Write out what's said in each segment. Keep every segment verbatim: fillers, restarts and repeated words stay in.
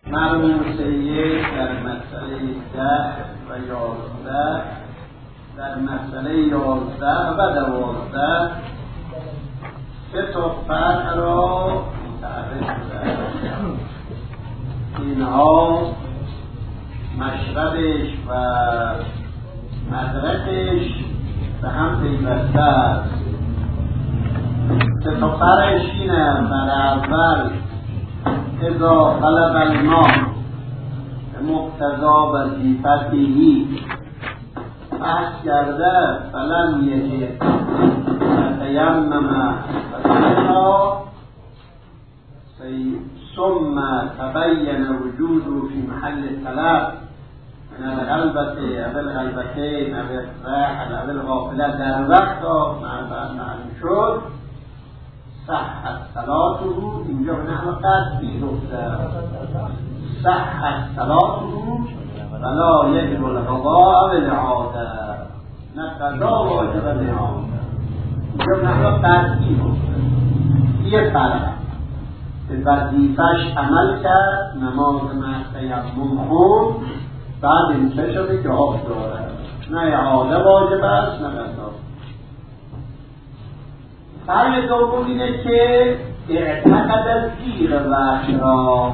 مرموزه یک در مسئله ده و یازده، در مسئله یازده و دوازده سه تا فرق را متعرض شده. اینها مشربش و مدرکش به هم پیوسته است. سه تا فرقش اینه: بر اول اذا طلب الماء مقتضا وظیفته بحث کرده فلم یجد فتیمم فصلا ثم تبین وجوده في محل الطلب من الغلبة او الغلبتين او الراحل او الغافلة در وقت معلوم شد صحت صلاته. اینجا به نحو قطعی گفته صحت صلاته ولا یجب القضاء او الاعاده، نه قضا واجب الاعاده. اینجا به نحو قطعی گفته. یه فرق به وظیفه‌اش عمل کرد، نماز مع تیمم خوند، بعد این چه شده که آب داره، نه اعاده واجب است نه قضا. فرق دوم اینه که اعتقد زیر وقت را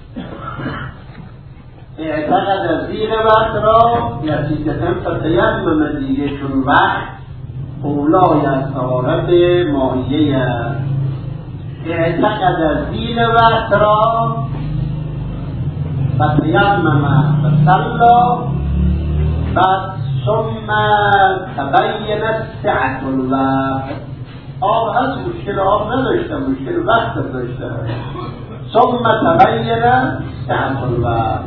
اعتقد زیر وقت را نتیجتاً فتیمم دیگه، چون وقت اولای از طهارت ماهیه است. اعتقد زیر وقت را فتیمم فصلا بعد ثم تبین سعة الوقت. آب هست، مشکل آب نداشته، مشکل وقت داشته. ثم تبین سعة الوقت.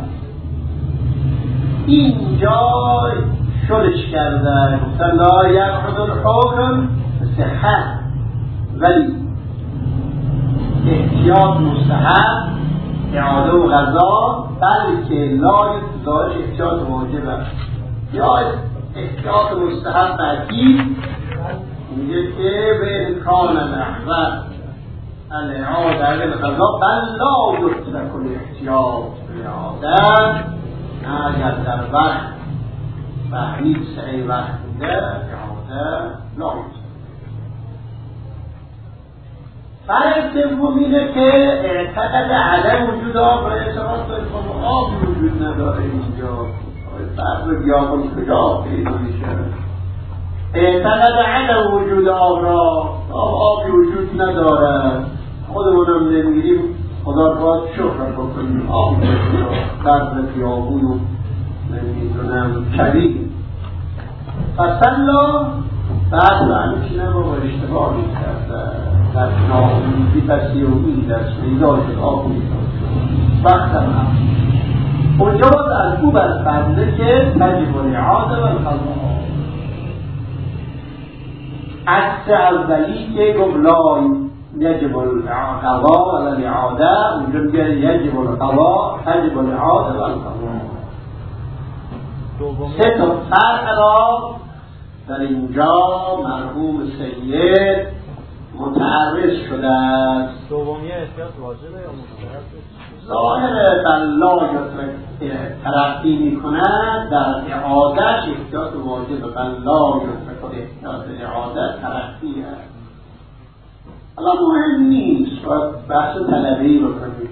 اینجا شلش کرده، گفته لا یأخذ الحکم صحت، ولی احتیاط مستحب، اعاده و قضا، بلکه لا داشت احتیاط واجب است. یا احتیاط مستحب بعدی میگه که به امکان لحظت الاعاده القضا بل لا یترک الاحتیاط الاعاده. اگر در وقت فهمید سعی وقت بوده اعاده لا یترک. فرق سوم اینه که اعتقد عدم وجود آب را اعتراض دارید که آب وجود نداره. اینجا فرق بیابان کجا پیدا میشه؟ اعتقد عدم وجود آب را، آبی وجود نداره، خودمونم نمیگیریم، خدا رو باید شکر بکنیم آب وجود فرق بیابون و نمیدونم کبیر. فصلا بعد رو همیشینه با اشتباه میکرده در ناامیدی بسی امید است، پیدا شد آب میداد وقت هم اونجا باید از او برفرده که تجب الاعاده و القضا. عکس اولی که گفت لا یجب القضا و الاعاده، اونجا میگه یجب القضا تجب الاعاده و القضا. سه تا فرق را در اینجا مرحوم سید متعرض شده است. دومی احتیاط واجبه یا مستحب؟ ظاهر بلا ترقی می کند در اعادهش احتیاط واجب، بلا احتیاط اعاده ترقی است. حالا مهم نیست، باید بحث طلبی بکنید.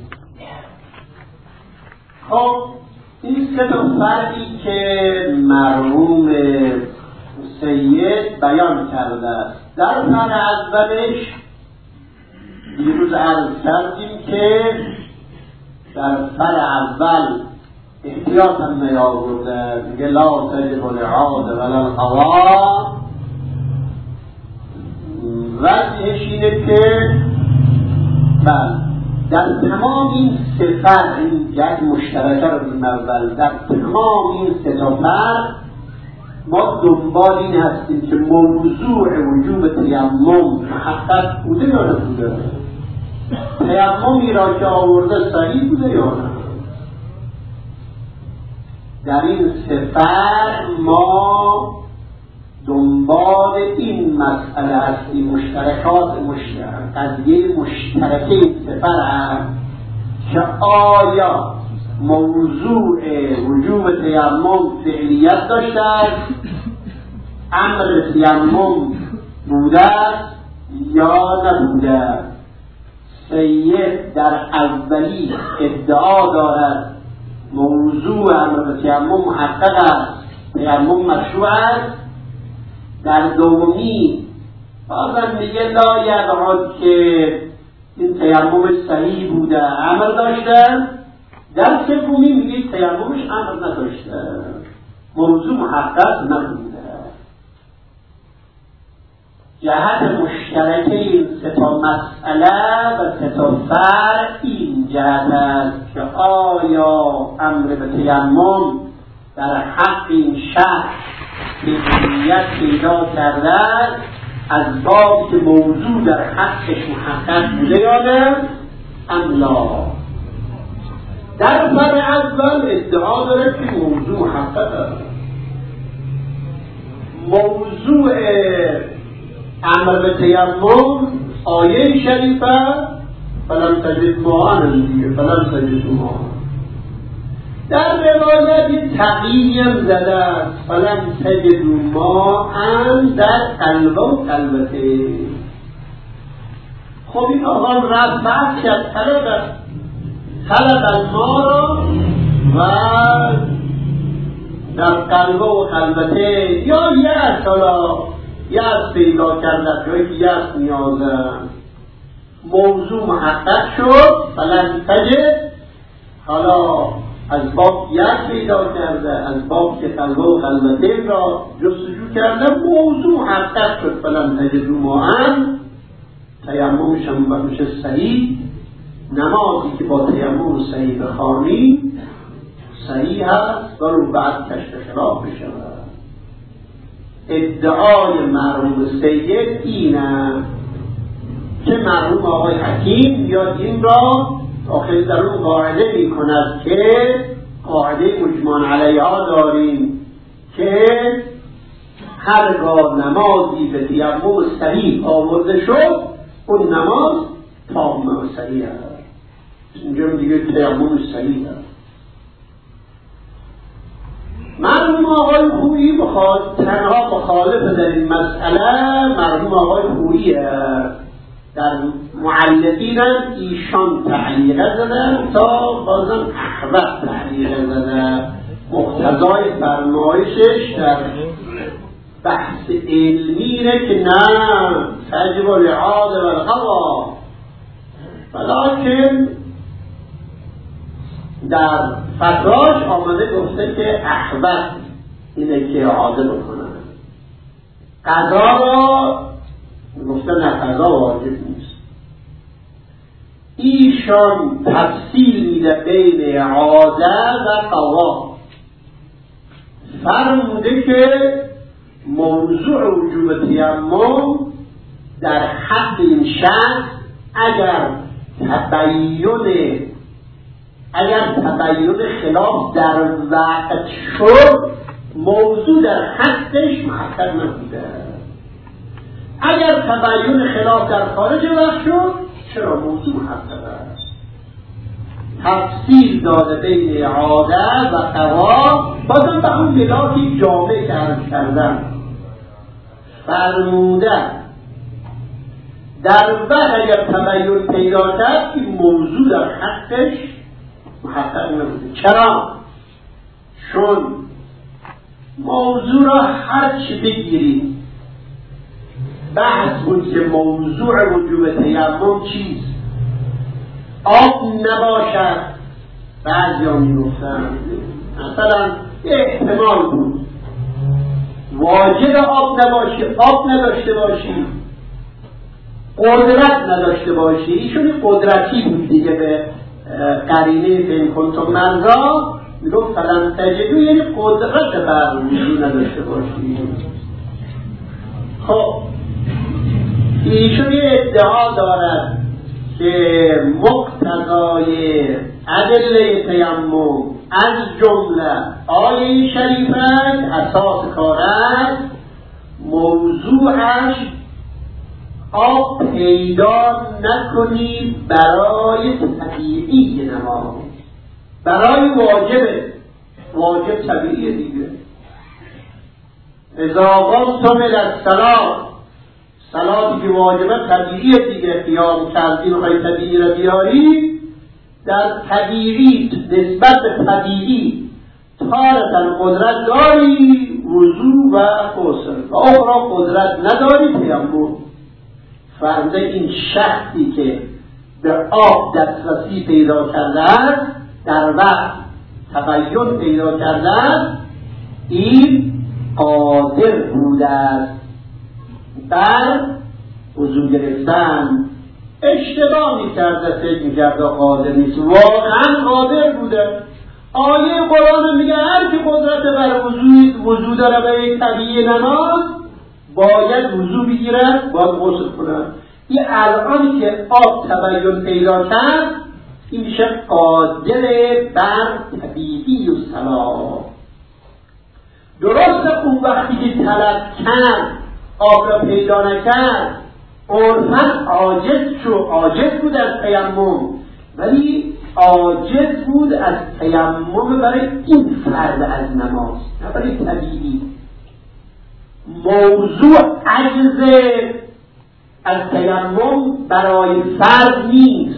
خب این سه تا فرقی که مرحوم سید بیان کرده است. در فرق اولش دیروز عرض کردیم که در فرق اول احتیاط هم نیاورده، میگه لا تجب الاعاده ولا القضا. وجهش اینه که بله در تمام این سه فرق، این یک مشترکه رو بیم اول، در تمام این سه تا فرق ما دنبال این هستیم که موضوع وجوب تیمم محقق بوده یا نبوده، تیممی را که آورده صحیح بوده یا نه. در این سفر ما دنبال این مسئله هستیم، مشترکات مشترک قضیه مشترکه این سفر هست که آیا موضوع وجوب تیمم فعلیت داشته است، امر تیمم بوده است یا نبوده. سید در اولی ادعا دارد موضوع امر تیمم محقق است، تیمم مشروع است. در دومی بازم میگه لا یدعد که این تیممش صحیح بوده، امر داشته. در سومی میگه تیممش امر نداشته، موضوع محقق نبوده. جهت مشترک این سه تا مسئله و سه تا فرع این جهت است که آیا امر به تیمم در حق این شخص فعلیت پیدا کرده از باب که موضوع در حقش محقق بوده یا نه ام لا. در فرع اول ادعا داره که موضوع محقق است. موضوع امر به تیمم آیه شریفه فلم تجد ماء دیگه، فلم تجد ماء. در روایت تقییم زده است فلم تجد ماء در قلبه و قلبته. خب این آقا رفت کرد طلب طلب الماء را و در قلبه و قلبته یا یه حالا یأس پیدا کرده جایی که یأس نیازه. موضوع محقق شد فلن تجد، حالا از باب یأس پیدا کرده، از باب که قلبه و قلبته را جستجو کرده، موضوع محقق شد فلن تجد ماء. تیممش هم میشه صحیح. نمازی که با تیمم صحیح بخوانی صحیح هست ولی بعد کشف خلاف بشود. ادعای مرحوم سید اینه که مرحوم آقای حکیم یا این را داخل در اون قاعده می کند که قاعده مجمع علیها داریم که هرگاه نمازی به تیمم صحیح آورده شد اون نماز تام و صحیح است. اینجا دیگه تیمم صحیح است. مرحوم آقای خویی بخواد تنها مخالف در این مسئله مرحوم آقای خویی در معلقین ایشان تعلیقه زده تا بازم احوط تعلیقه زده. مقتضای فرمایشش در بحث علمی اینه که نه تجب العاده و القضا، ولیکن در فتراش آمده گفته که احوط اینه که اعاده بکنن. قضا را گفته نه، قضا واجب نیست. ایشان تفصیل میده بین اعاده و قضا. فرموده که موضوع وجوب تیمم در حق این شخص اگر تبیین اگر تبیین خلاف در وقت شد موضوع در حقش محقق نبوده. اگر تبیین خلاف در خارج وقت شد چرا موضوع محقق است. تفصیل داده بین اعاده و قضا. بازم به اون ملاکی جامعه که عرض کردن فرموده در وقت اگر تبیین پیدا کرد این موضوع در حقش محقق نبوده. چرا؟ چون موضوع را هر چی بگیرید بحث بود که موضوع وجوب تیمم چیست. آب نباشد، بعضی ها می گفتن مثلا احتمال بود واجب آب نباشی، آب نداشته باشی، قدرت نداشته باشی. ایشون قدرتی بود دیگه به قرینه فین کنتم مرضا میگفت فلم تجدو، یعنی قدرت بر وجود نداشته باشی. خب ایشون یه ادعا دارد که مقتضای ادله تیمم از جمله آیه شریفه اساس کار است موضوعش آب پیدا نکنید برای طبیعی نماز. برای واجب واجب طبیعیه دیگه. اذا قمتم الی الصلاة، صلاتی که واجبه طبیعیه دیگه. قیام کردی بخوای طبیعی رو بیاری، در طبیعی نسبت به طبیعی تارتن قدرت داری وضو و غسل، و اخرى قدرت نداری تیمم. فرض این شخصی که به آب دسترسی پیدا کردن، در وقت تبین پیدا کردن، این قادر بوده است بر وضو گرفتن. اشتباه میکرده، فکر میکرده قادر نیست، واقعا قادر بوده. آیه قرآن میگه هر کی قدرت بر وضو وضو داره برای طبیعی نماز باید وضو بگیرد، باید غسل کنند. این الان که آب تبین پیدا کرد، این میشه قادر بر طبیعی و صلاح. درسته اون وقتی که طلب کرد آب را پیدا نکرد، عرفاً عاجز شو، عاجز بود از تیمم، ولی عاجز بود از تیمم برای این فرد از نماز، نه برای طبیعی. موضوع عجز از تیمم برای فرد نیست،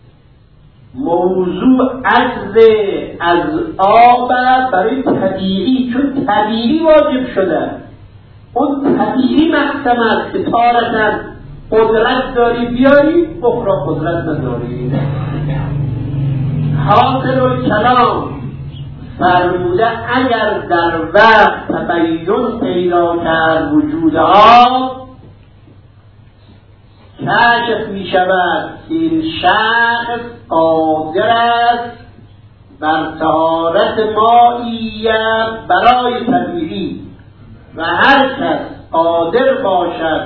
موضوع عجز از آب برای طبیعی، چون طبیعی واجب شده. اون طبیعی مقسم است که تارتاً قدرت داری بیاری، اخرى قدرت نداری. حاصل الکلام فرموده اگر در وقت تبین پیدا کرد وجود آب، کشف می شود که این شخص قادر است بر طهارت مائیت برای طبیعی، و هر کس قادر باشد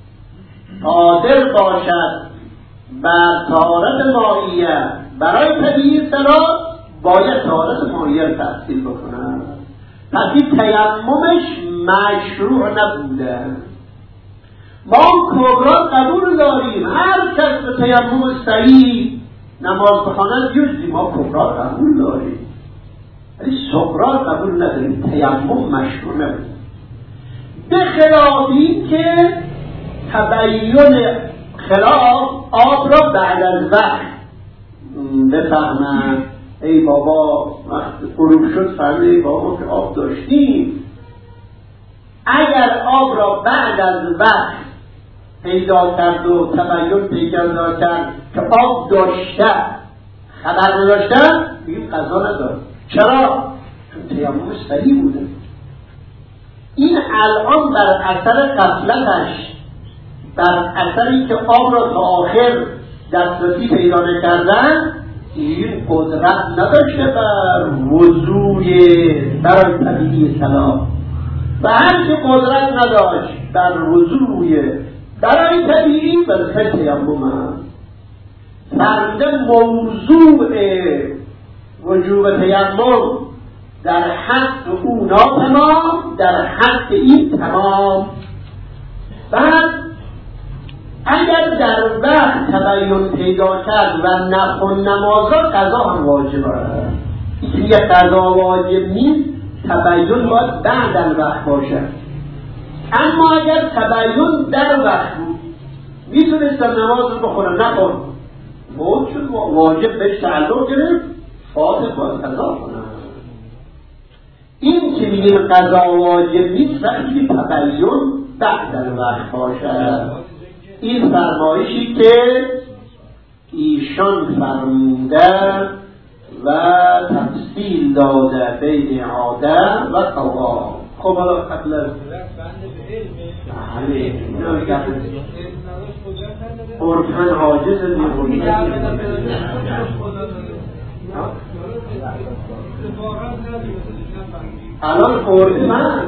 قادر باشد بر طهارت مائیت برای طبیعی صلاح، باید طهارت مائیت تحصیل بکنه. پس این تیممش مشروع نبوده. ما کبرا قبول داریم، هر کس به تیمم صحیح نماز بخواند جزی، ما کبرا قبول داریم، ولی صغرا قبول نداریم. تیمم مشروع نبوده، به خلاف این که تبین خلاف آب را بعد از وقت بفهمن. ای بابا وقت غروب شد فهمید ای بابا که آب داشتیم. اگر آب را بعد از وقت پیدا کرد و تبین پیدا کرد که آب داشته خبر نداشتن، بگیم قضا نداره. چرا؟ چون تیممش صحیح بوده. این الان بر اثر غفلتش، بر اثری که آب را تا آخر دسترسی پیدا نکردن، این قدرت نداشته بر وضوی برای طبیعی صلاح، و هر که قدرت نداشت بر وضوی برای طبیعی بلکه تیمم هست. فرده موضوع وجوب تیمم در حق او ناتمام، در حق این تمام. بعد اگر در وقت تبین پیدا کرد و نخون نمازا، قضا هم واجب است. این که قضا واجب نیست، تبین باید بعد الوقت باشد. اما اگر تبین در وقت بود، میتونستم نماز رو بخونم، نخون موت شد، واجب بهش تعلق گرفت، فاتح باید قضا کنم. این که میگیم قضا واجب نیست وقتی تبین بعد الوقت باشد. این فرمایشی که ایشان فرموده و تفصیل داده بین عاده و قوا. خب حالا قبل از عرفاً عاجز می‌بود. الان عرفاً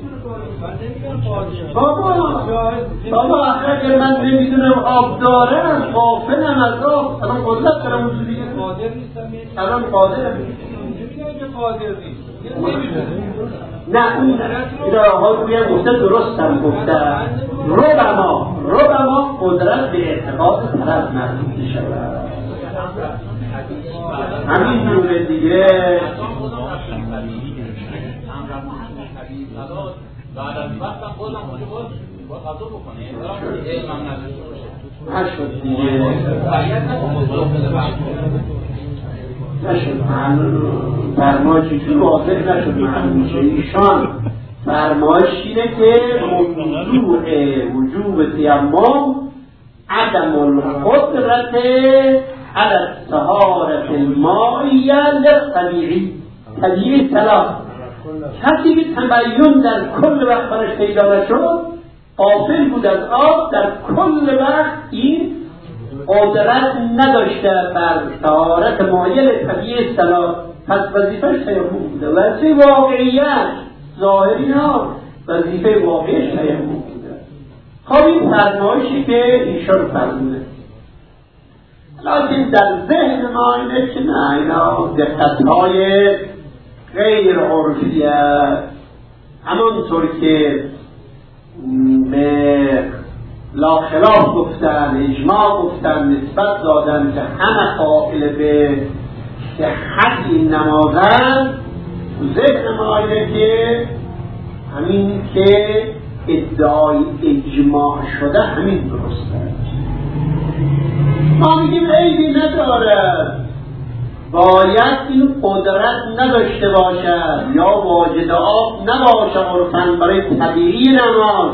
بابا بابا اگر من نمیدونم آب دارم، غافلم از آب، الان قدرت دارم اونجوری الان قادر نه اون اداره روی گفته درست هم گفته ربما ربما قدرت به اعتقاد طرف محدود شود. همین جوره دیگه. بعد از وقت هم خودم خودم باید باید غذا بکنه یعنی دارم دیگه علم هم نداشته باشه نشد دیگه نشد فرمایش چیزی واضح نشد معلوم میشه. ایشان فرمایش اینه که موضوع وجوب تیمم عدم القدرت على الطهارة المائیه للطبیعی طبیعی ثلاث. کسی که تبیین در کل وقت برش پیدا نشد غافل بود از آب، در کل وقت این قدرت نداشته بر طهارت مایل طبیعی ثلاث، پس وظیفه‌اش تیمم بوده. وظیفه واقعیت ظاهری ها وظیفه واقعیش تیمم بوده. خب این فرمایشی که ایشان فرموده، لیکن در ذهن ما اینه که نه اینا دقت‌های غیر عرفیه، همانطور که به لا خلاف گفتن، اجماع گفتن، نسبت دادن که همه قائل به صحت این نمازن. ذهن ما اینه که همین که ادعای اجماع شده همین درسته. ما میگیم عیبی نداره، باید این قدرت نداشته باشد یا واجد آب نباشه عرفاً برای طبیعی نماز،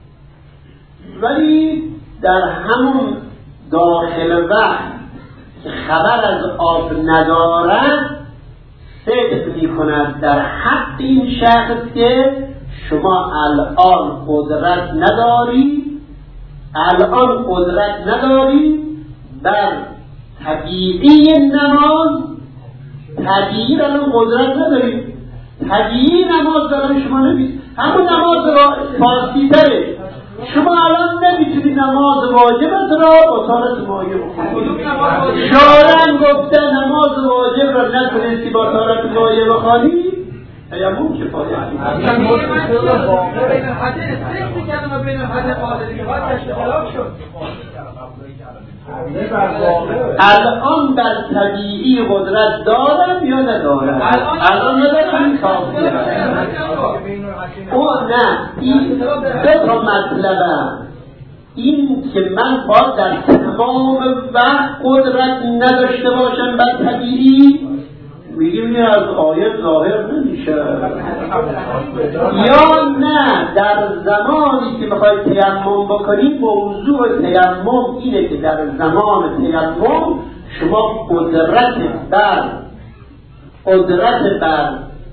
ولی در همون داخل وقت که خبر از آب ندارد صدق می کند در حق این شخص که شما الان قدرت نداری الان قدرت نداری بر طبیعی نماز. طبیعی الان قدرت نداری، طبیعی نماز دارن شما نمیدید، همون نماز را فارسی داره. شما الان نمیتونید نماز واجبت را با طهارت مایه بخونید. شارع گفته نماز واجب را نتونستی با طهارت مایه بخوانی، تیمم کفایه. الان بر طبیعی قدرت دارم یا ندارم؟ الان ندارم کافیه. او نه، این دو تا مطلبه. این که من باید در تمام وقت قدرت نداشته باشم بر طبیعی، میگیم این از آیت ظاهر نمیشه. یا نه، در زمانی که میخواید تیمم بکنید موضوع تیمم اینه که در زمان تیمم شما قدرت بر قدرت بر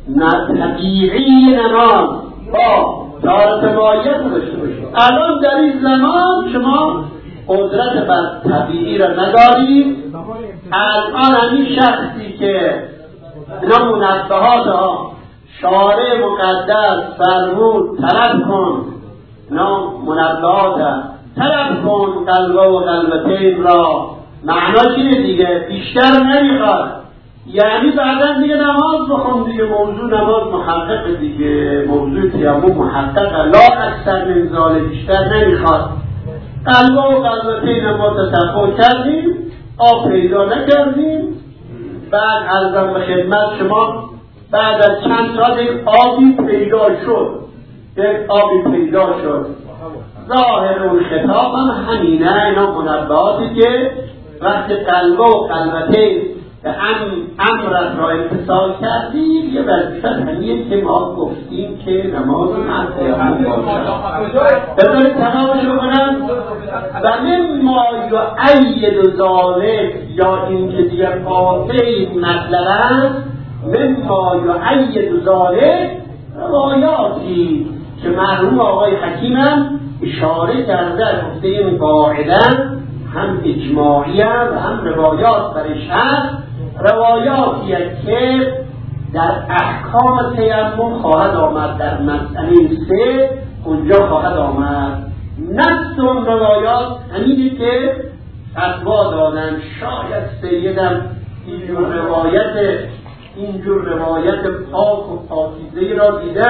طبیعی نماز با طهارت مایه داشته باشید. الان در این زمان شما قدرت بر طبیعی را ندارید. الان همین شخصی که اینا منبهات ها شارع مقدس فرمود طلب کن، اینا منبهات ها طلب کن قلبه و قلبتین را، معناش اینه دیگه، بیشتر نمیخواد. یعنی بعدا دیگه نماز بخون دیگه، موضوع نماز محقق دیگه، موضوع تیمم محقق، لا اکثر من ذالک، بیشتر نمیخواد. قلبه و قلبتین ما تصفح کردیم، آب پیدا نکردیم. بعد عرضم به خدمت شما بعد از چند ساعت یک آبی پیدا شد، یک آبی پیدا شد. ظاهر اون خطاب هم همینه. اینا منبهاتی که وقتی قلبه و قلبتین به امرت را امتثال کردیم، یه وظیفه همینه که ما گفتیم که نماز تیمم باشه. بذارید تمامش رو کنم. و مما یؤید ذالک، یا این که دیگه قاطع این مطلب است، مما یؤید ذالک روایاتی که مرحوم آقای حکیم هم اشاره کرده، گفته این قاعده هم اجماعی و هم روایات برش هست. روایاتی که در احکام تیمم خواهد آمد، در مسئله سه اونجا خواهد آمد. نفس اون روایات همینی که فتوا دادن. شاید سیدم اینجور روایت اینجور روایت پاک و پاکیزه‌ای را دیده،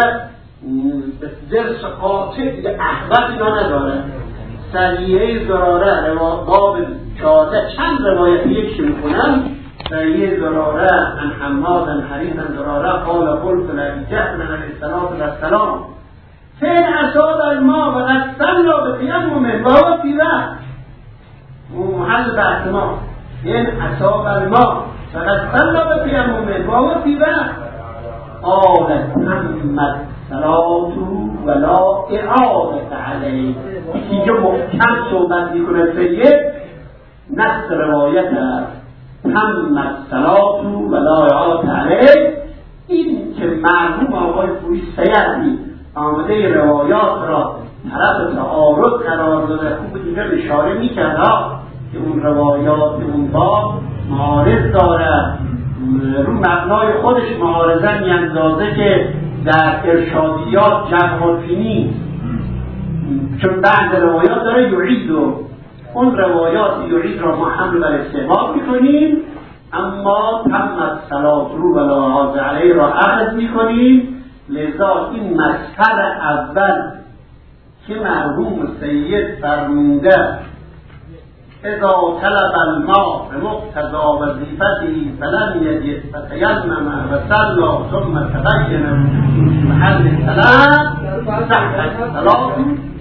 درس قاطع دیگه احوال اینا نداره. صحیحه زراره باب چهارده چند روایت یکش میکنم، سید زراره ان حماد حریص زراره قال قلت لجهل علیه السلام فین اصاب الماء و قد صلی بتیمم و هو فی وقت محل بحث ما فین اصاب الماء و قد صلی بتیمم و هو فی وقت قال تمت صلاة ولا اعاده علیه. اینجا محکم صحبت میکنه سید نص روایت است تمت صلاة ولا اعاده علیه. این که مرحوم آقای فروش سیدی آمده روایات را طرف تعارض قرار داده، خوب اینجا اشاره میکرد که اون روایات اون با معارض داره، رو مبنای خودش معارضه میاندازه که در ارشادیات جمع‌الفی نیست، چون بعد روایات داره یعید و اون روایات یعید را ما حمل بر استعمال میکنیم، اما تمت صلاة رو ولا اعاده علیه را اخذ میکنیم. لذا این مصدر اول که مرحوم سید فرموده اذا طلب الماء بمقتضى وظیفته فلم یجد فتیمم و صلی ثم تبین وجود محل الصلاة صحت صلاة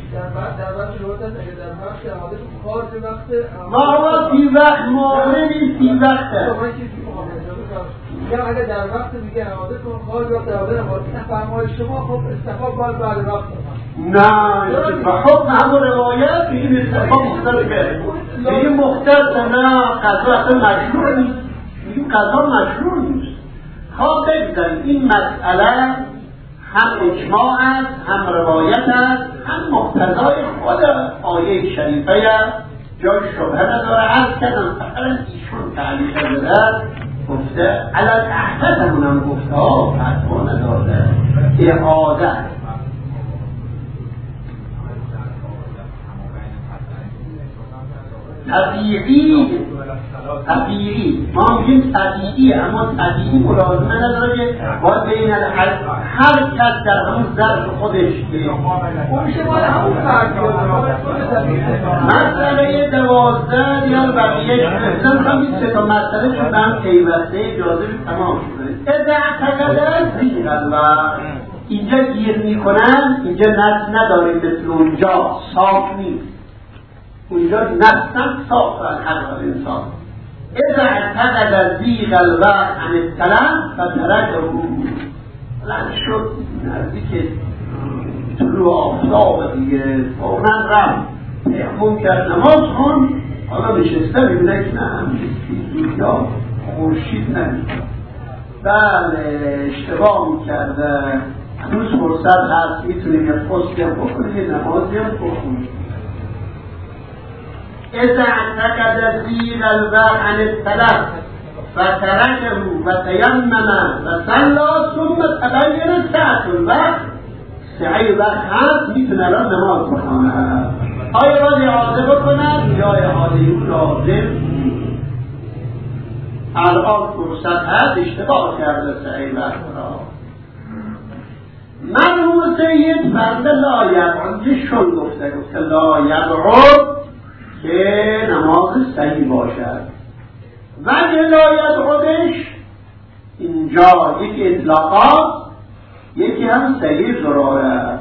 ما فی وقت موردی فی وقت یا اگر در وقت میگه عادت کن خارج وقت عادت نمازی فرمای شما خب استفاق باید بعد وقت نه خب همون روایت به این استفاق مختلفه، به این مختلف نه قضا اصلا مشروع نیست، این قضا مشروع نیست. خب بگذاریم این مسئله هم اجماع است، هم روایت است، هم مقتضای خود آیه شریفه است، جای شبهه نداره. عرض کردم فقط ایشون تعلیق داده گفته علت احساس همونم گفته ها فتوا نداده اعاده طبیعی طبیعی ما میگیم طبیعی، اما طبیعی ملازمه نداره که باید بین هر کس در همون ظرف خودش میشه باید همون فرد مسئله دوازده یا بقیه مثلا همین سه تا مسئله چون هم پیوسته اجازه تمام شده. اذا اعتقد زیر الوقت اینجا گیر میکنن، اینجا نفس نداره مثل اونجا صاف نیست، اونجا نفسم صاف از حق انسان. اذا اعتقد زیر الوقت عن السلام فترجه لن شد نزدیک طلوع آفتاب دیگه فوراً رفت تیمم کرد نماز کن، حالا نشسته میبینه که نه همیشه یا خورشید نمید بله اشتباه میکرده هنوز فرصت هست میتونیم یه پستی هم بکنیم یه نمازی هم بکنیم. اذا اعتقد زیر الوقت عن السلام فترجه و تیمم و صلی ثم تبین ساعة الوقت سعی وقت هست میتونه الان نماز بخونه. آیا باید اعاده بکنن یا اعاده اون لازم الان فرصت هست اشتباه کرده سعی وقت را. مرحوم سید فرد لا یبعد شل گفته گفته لا یبعد که نماز صحیح باشد. وجه لا یبعدش اینجا یک اطلاقات یکی هم صحیح ضراره.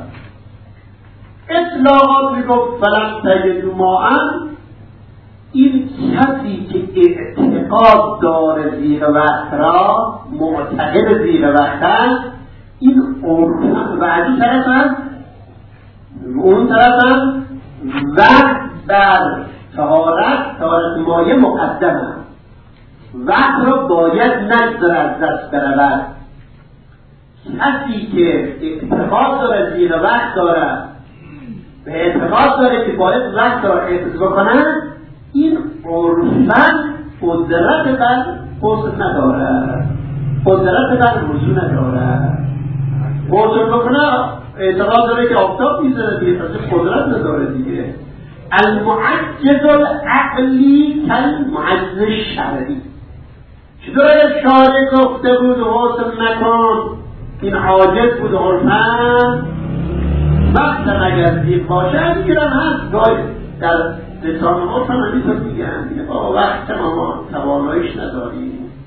اطلاقات میگفت فلم تجدوا ماء، این کسی که اعتقاد داره زیر وقت را معتقد زیر وقت است، این عرفان و از این طرف هم اون طرف هم وقت بر طهارت طهارت مایه مقدم است، وقت را باید نگذاره از دست برود. کسی که اعتقاد داره زیر وقت داره به اعتقاد داره که باید وقت را حفظ بکنن، این عرفاً قدرت بر غسل نداره، قدرت بر وضو نداره. غسل بکنه اعتقاد داره که آفتاب میزنه دیگه، پس قدرت نداره دیگه. المعجز العقلی کالمعجز الشرعی. چطور اگر شارع گفته بود غسل نکن این عاجز بود عرفاً، وقت اگر دید باشه همینگرم هست گاهی در لسان عرف هم همینطور میگن با وقت ما ما توانایش نداریم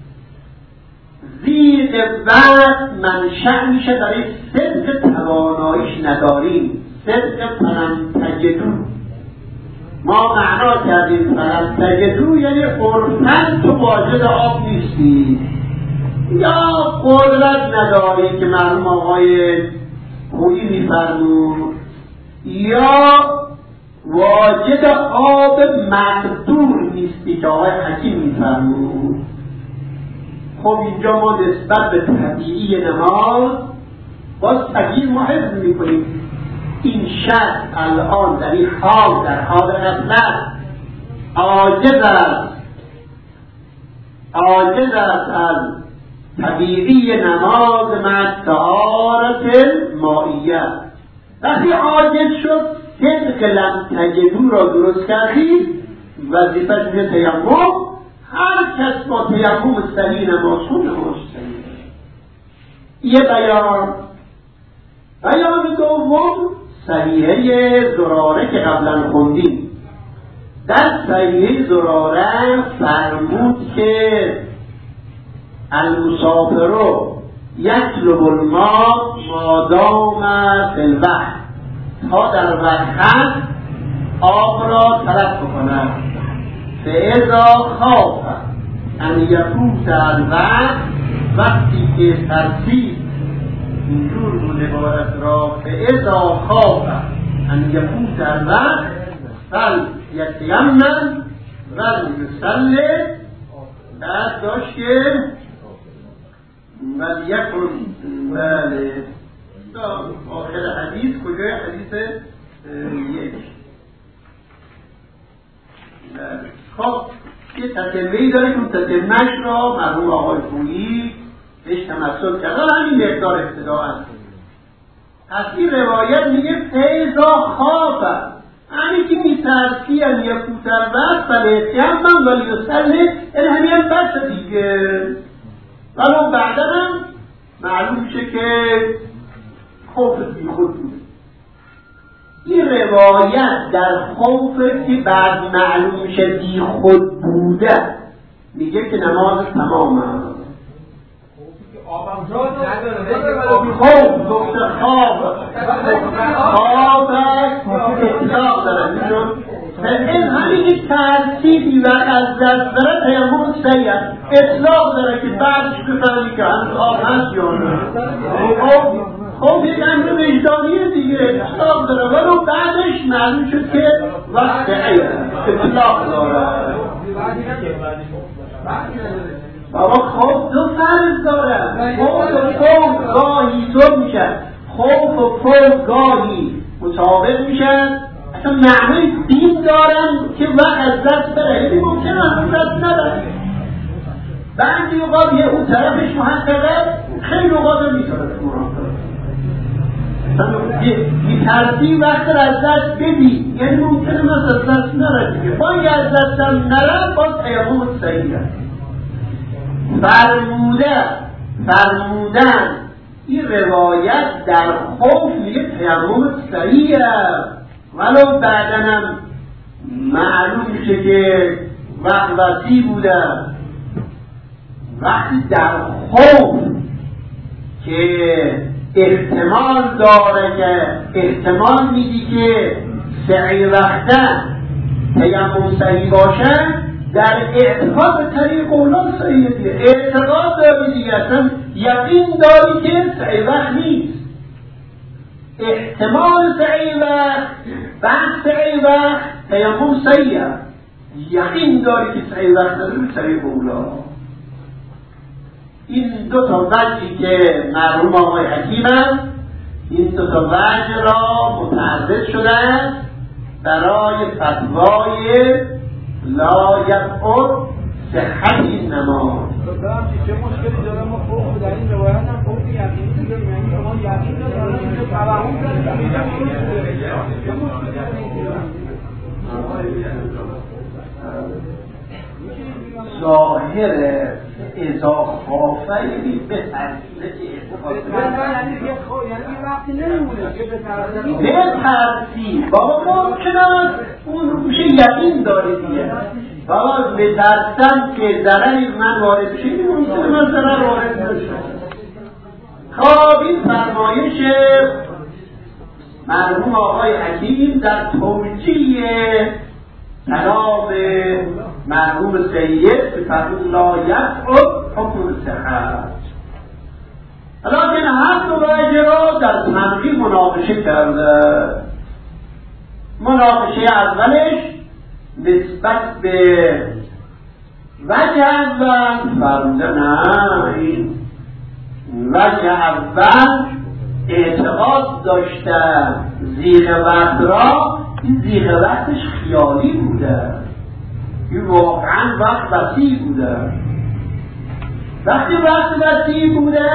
زیر وقت منشأ میشه برای صدق تواناییش نداریم، صدق فلم تجدو. ما معنا کردیم فلم تجدو یعنی عرفاً تو واجد آب نیستی یا قدرت نداری که مرحوم آقای خویی میفرمود، یا واجد آب مقدور نیستی که آقای حکیم میفرمود. خب اینجا ما نسبت به طبیعی نماز باز تغییر ما حفظ میکنیم. این شخص الان در این حال در حال غفلت عاجز است عاجز است از طبیعی نماز مع طهارت مائیه. وقتی عاجز شد طبق لم تجدو را درست کردید، وظیفه‌اش میشه تیمم. هر کس با تیمم صحیح نماز خون نماز صحیح. یه بیان بیان دوم صحیحه زراره که قبلا خوندیم. در صحیحه زراره فرمود که المسافر یطلب الماء مادام فی الوقت، تا در وقت آب را طلب بکند. فاذا خاف ان یفوت الوقت، وقتی که ترسید اینجور بود عبارت را، فاذا خاف ان یفوت الوقت فل یتیمم ول یصلی. بعد داشت که ول یکن بله آخر حدیث کجای حدیث یک. خب یه تتمهی داره که اون تتمهش را مرحوم آقای خویی بهش تمثل کرده، همین مقدار ابتدا هست. از این روایت میگه فیضا خوابه، همین که میترسی ان یفوت الوقت فلیتیمم ولی یصلی، این همین هم بس دیگه. ولی بعدا هم معلوم میشه که خوف بی خود بود. این روایت در خوف که بعد معلوم میشه بی خود بوده میگه که نماز تمام هست. خوف دکتر خواب خواب اطلاق داره میشون این همین که ترسیبی و از دست داره تیمم سیه اطلاق داره که بعدش بفهمی که هنوز آب هست یا نه. خب یک امر وجدانی دیگه اطلاق داره ولی بعدش معلوم شد که وقت اطلاق داره. بابا خوف دو فرض داره، خوف و فوق گاهی دو میشن، خوف و فوق گاهی مطابق میشن، اصلا معنی دین دارن که وقت از دست بره، یعنی ممکن از دست نره. بعضی اوقات یه اون طرفش محققه، خیلی اوقات میتونه میترسی وقت را از دست بدی، یعنی ممکنه من از دست نره دیگه. با اگه از دستم نره باز تیمم صحیح است. فرموده فرمودن این روایت در خوف میگه تیمم صحیح است، ولو بعدن هم معلوم میشه که وقت وسیع بوده. وقتی در خوف که احتمال داره که احتمال میدی که سعی وقتا تیمم صحیح باشه، در اعتقاد به طریق اولا صحیح دیگه. اعتقاد داری دیگه، اصلا یقین داری که سعی وقت نیست. احتمال سعی وقت بعد سعی وقت تیمم صحیح است. یقین داری که سعی وقت داری به طریق اولا. این دو تا وجهی که مرحوم آقای حکیم هست، این دو تا وجه را متعرض شدن برای فتوای لا یبعد صحت این نماز. چه مشکلی داره؟ ما خوف در این روایت هم خوف یقینی داریم، یعنی شما یقین داریم اینجا توهم داریم. ظاهر اذا خافه یعنی به ترسیه یعنی وقتی نمونه به ترسیه بابا ممکنه اون میشه یقین داره دیگه. بابا میترسم که ضرری من وارد بشه ممکنه من ضرر وارد نشه. خب این فرمایش مرحوم آقای حکیم در توجیه کلام مرحوم سید به فرمود لا یفعل حکم صحت. لیکن هر دو وجه را در تنقیح مناقشه کرده. مناقشه اولش نسبت به وجه اول فرموده نه این وجه اول اعتقاد داشته زیغ وقت را، این زیغ وقتش خیالی بوده، این واقعا وقت وسیع بوده. وقتی وقت وسیع بوده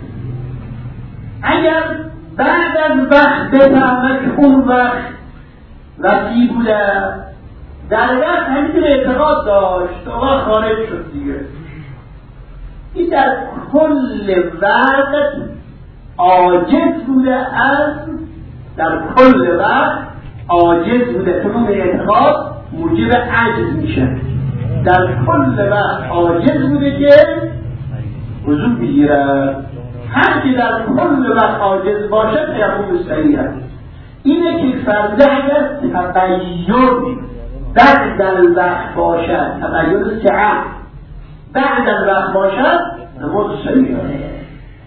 اگر بعد از وقت بفهمه که اون وقت وسیع بوده در وقت همین اعتقاد داشت آقا خارج شد دیگه. این در کل وقت عاجز بوده از در کل وقت عاجز بوده، چون اون اعتقاد موجب عجز میشه. در کل وقت عاجز بوده که وضو بگیره. هر که در کل وقت عاجز باشه تیمم مستحیل است. اینه که فرده اگر تغییر بعد الوقت باشد، تغییر ساعت بعد الوقت باشد نماز صحیح است.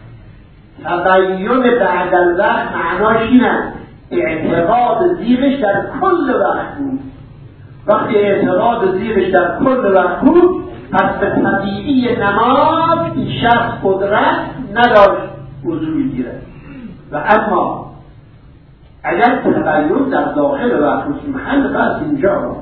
تغییر بعد الوقت معناش اینه اعتقاد زیغش در کل وقت بود. وقتی اعتقاد زیغش در کل وقت بود پس به طبیعی نماز این شخص قدرت نداشت وضو بگیره. و اما اگر تغییر در داخل وقت محل بس اینجا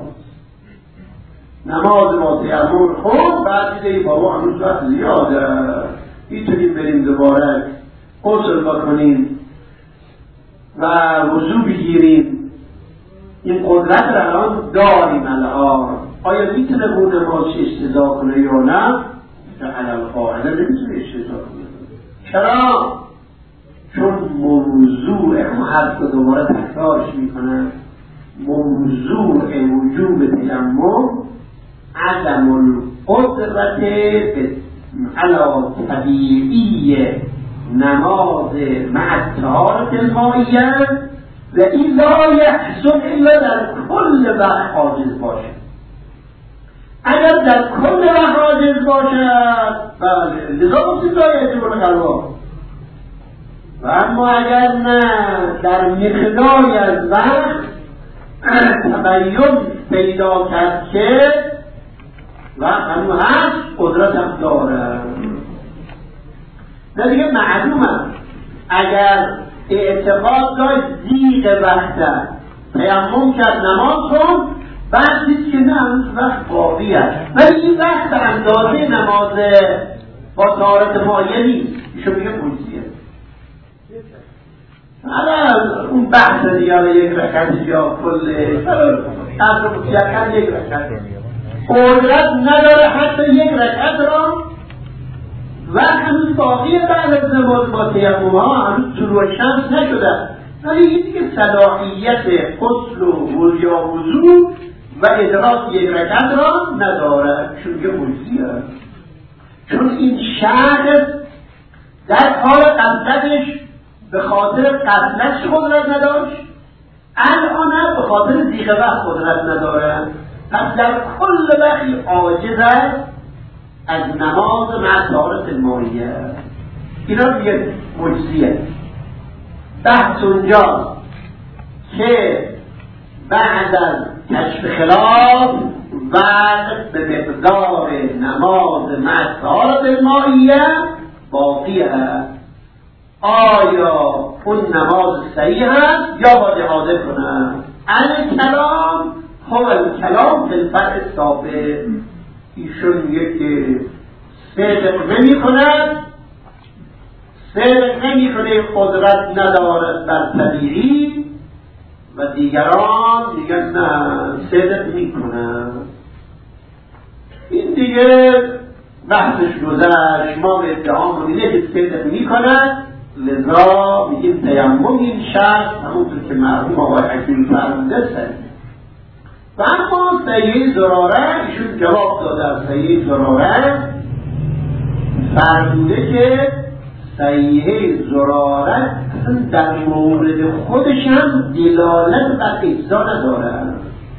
نماز ما تیمم خود بعد دیگه بابا هنوز وقت زیاده میتونیم بریم دوباره غسل بکنیم و وضو بگیریم. این قدرت رو الان داریم. الان آیا میتونه اون نماز استضا کنه یا نه؟ علل قاعده نمیتونه استضا کنه. چرا؟ چون موضوع حرف رو دوباره تکرارش میکنه. موضوع وجوب تیمم عدم القدرت علی طبیعی نماز مع الطهارة المائیه و این لا یحصل الا در کل وقت عاجز باشه. اگر در کل وقت عاجز باشد بله لذا بسید لا یجب القضا. و اما اگر نه در مقداری از وقت تبین پیدا کرد که و هنو هست قدرت هم داره نه دیگه معلومه. اگر اعتقاد داشت زیغ وقت تیمم کرد نماز کن بعد دید که نه هنوز وقت باقی است ولی این وقت به اندازه نماز با طهارت مائیه نیست. ایشون میگه پوزیه. حالا اون بحث دیگه یک رکعت یا کل قدر مطلقاً یک رکعت قدرت نداره حتی یک رکعت را و هنوز باقی بعد از نماز با تیمم ها هنوز طلوع شمس نشده ولی این دیگه صلاحیت غسل و یا وضو و ادراک یک رکعت را نداره. چون که مجزیه. چون این شخص در حال قبلتش به خاطر قبلتش قدرت نداشت الان به خاطر زیغ وقت قدرت نداره. پس در کل وقتی عاجز است از نماز مع طهارت المائیه. اینا دیگه مجزیه. بحث اونجا که بعد از کشف خلاف وقت به مقدار نماز مع طهارت المائیه باقی است. آیا اون نماز صحیح است یا باید اعاده کنه؟ الکلام هو الکلام فی الفرع ثابت. ایشون میگه که صدق نمی کند صدق نمی کنه قدرت ندارد بر طبیعی و دیگران میگن نه صدق می کند. این دیگه بحثش گذشت. ما به ادعا مونیده که صدق می کند لذا میگیم تیمم این شخص همونطور که مرحوم آقای حکیم فرموده سرید. و اما سید زراره ایشون جواب داده از سید زراره فرموده که سید زراره در مورد خودش هم دلالت و اجزا نداره.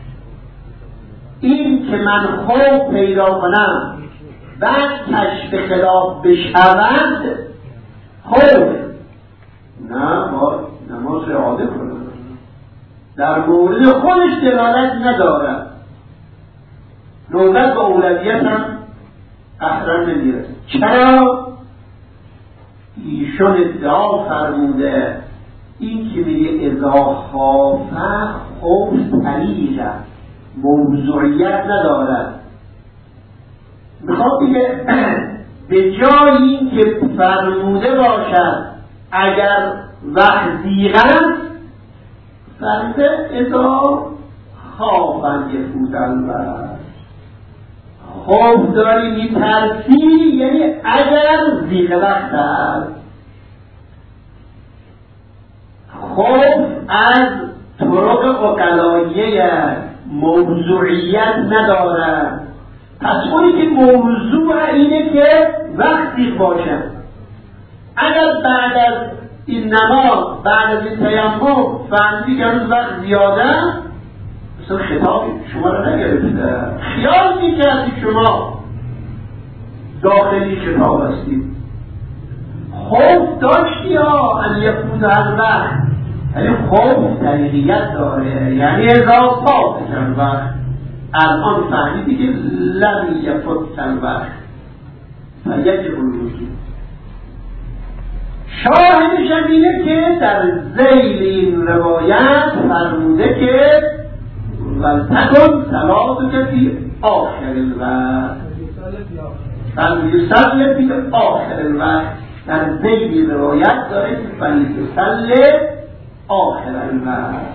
این که من خوب پیدا کنم بعد کشف خلاف بشود خوب نه با نماز اعاده کنم در مورد خودش دلالت نداره. نوبت به اولویت هم احرام نمیره. چرا؟ ایشون ادعا فرموده این که میگه اذا خافه خوف طریقه موضوعیت ندارد. میخواد بگه به جای این که فرموده باشد اگر وحدیغ است فرموده اذا خوفن یفوتن و خوف داری میترسی یعنی اگر زیغ وقت است. خوف از طرق اقلاییه موضوعیت ندارد. پس اونی که موضوع اینه که وقتی باشد. اگر بعد از این نماز بعد از این تیمم فهمیدی که هنوز وقت زیاده مثلا خطابی شما رو نگرفته خیال میکردی شما داخلی خطاب هستید خوف داشتی ها ان یفوت از وقت یعنی خوف طریقیت داره یعنی اضافات از وقت الان فهمیدی که لم یفوت از وقت فیجب الوضو. شاهدش هم اینه که در ذیل این روایت فرموده که ولتکن صلاتک فی آخر الوقت فلیصلی فی آخر الوقت. در ذیل روایت داره که فلیصلی آخر الوقت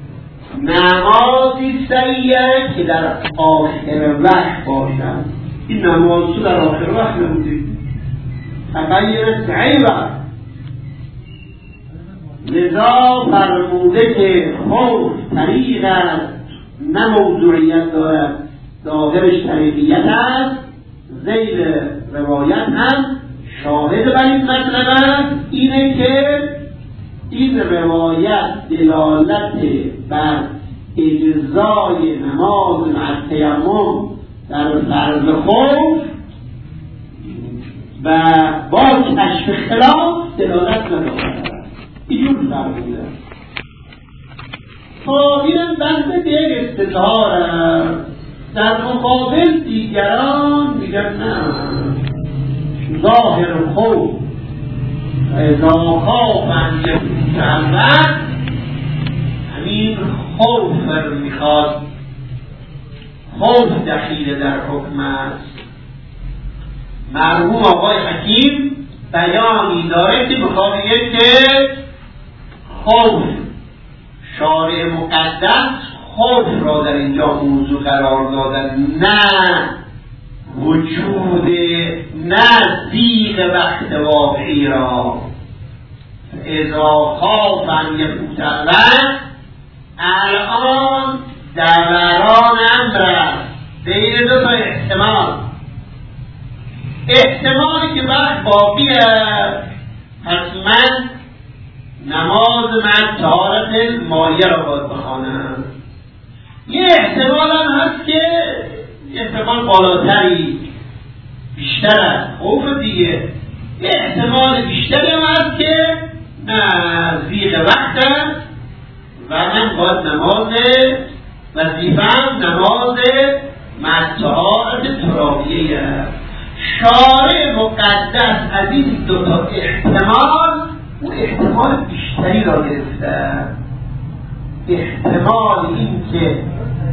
نمازی سریعه که در آخر وقت باشد. این نمازی در آخر وقت نمودید تغییر سعی وقت. لذا فرموده که خوف طریق است نه موضوعیت دارد ظاهرش طریقیت است. ذیل روایت هم شاهد بر این مطلب است اینه که این روایت دلالت بر اجزای نماز مع تیمم در فرض خوف و با کشف خلاف دلالت ندارد. اینجور فرموده. خواهیم بند دیگر استظهار در مقابل دیگران میگن نه ظاهر خوف اذا خوفن یفوت همین خوف میخواد خوف دخیل در حکم است. مرحوم آقای حکیم بیانی داره که بخواد بگه که خوف شارع مقدس خوف را در اینجا موضوع قرار دادن نه وجود نه زیغ وقت واقعی را. اذا خوفن یفوت الوقت الان دوران امر بین دو تا احتمال. احتمالی که وقت باقی است حتما نماز مع طهارت مایه را باید بخوانم. یه احتمال هم هست که احتمال بالاتری بیشتر است خوف دیگه. یه احتمال بیشتری هم هست که نزدیک وقت است و من باید نماز وظیفه‌ام نماز مع طهارت تراویحی است. شارع مقدس از این دو تا احتمال اون احتمال بیشتری را گرفته. احتمال این که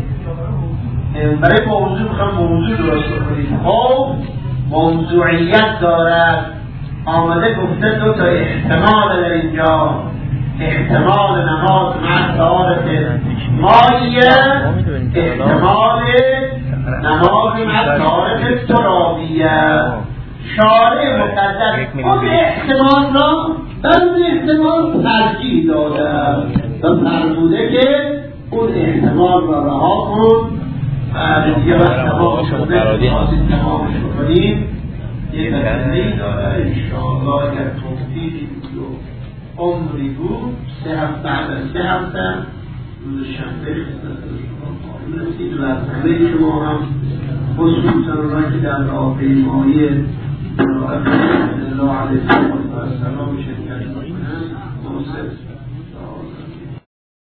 برای موضوع میخوام موضوع درست کنید خب موضوعیت دارد آمده گفته دو تا احتمال در اینجا. احتمال نماز مع طهارت مایه احتمال نماز مع طهارت تراویحیه. شارع مقدس اون احتمال را بر اون احتمال ترجیح داده و فرموده که اون احتمال را رها کن و دیگه وقت تمام شده خواستید تمامش کنیم. یه مسئله داره انشاءالله اگر توفیقی بود و عمری بود سه هفته بعد از سه هفته روز شنبه خدمت رسید و از همه شما هم خصوصا اونایی که در راهپیمایی الله علیه السلام شرکت میکنن مناسب